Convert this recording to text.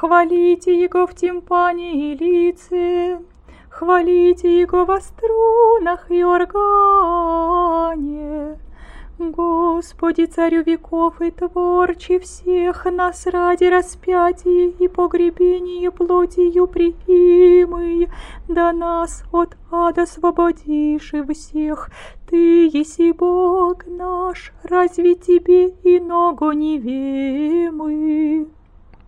Хвалите Его в тимпане и лице, хвалите Его во струнах и органе. Господи, Царю веков и Творче всех нас ради распятия и погребения плотью приимый, да нас от ада освободишь и всех. Ты еси Бог наш, разве тебе иного не вемы?